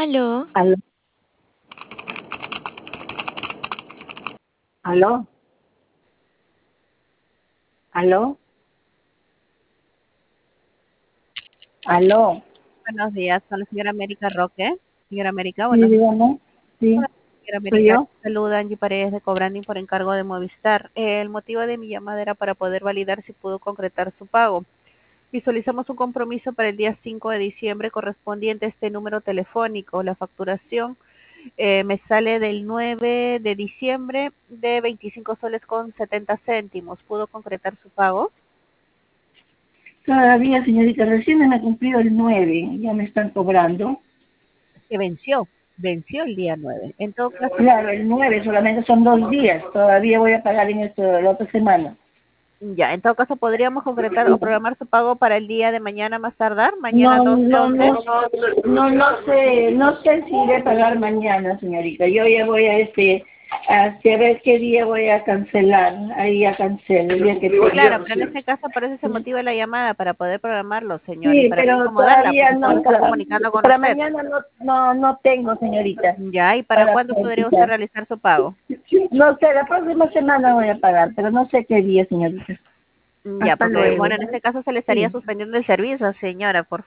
Aló, Aló, aló, aló, aló. Buenos días, con la señora América Roque. Señora América, Sí, buenos días. dígame. Sí, Hola, señora soy América, yo. saluda Angie Paredes de Cobranding por encargo de Movistar. El motivo de mi llamada era para poder validar si pudo concretar su pago. Visualizamos un compromiso para el día 5 de diciembre correspondiente a este número telefónico. La facturación me sale del 9 de diciembre de 25 soles con 70 céntimos. ¿Pudo concretar su pago? Todavía, señorita, recién me ha cumplido el 9. Ya me están cobrando. Que venció el día 9. En todo caso, Claro, el 9 solamente son 2 días. Todavía voy a pagar en la otra semana. ya, en todo caso podríamos concretar o programar su pago para el día de mañana más tardar, mañana No, 12 no, 11. no, no sé si iré a pagar mañana, señorita. Yo ya voy a ver qué día voy a cancelar. Ahí ya cancelo, el día que Claro, tenga. pero en este caso por eso se motiva la llamada para poder programarlo, señor, y Sí, para no pero incomodarla, todavía porque solo no, está comunicando con para usted. mañana no tengo, señorita, Ya, ¿y para para cuándo podría usted solicitar. realizar su pago? No sé, la próxima semana voy a pagar, pero no sé qué día, señorita. Ya, Hasta porque, luego. bueno, en este caso se le estaría Sí. suspendiendo el servicio, señora, por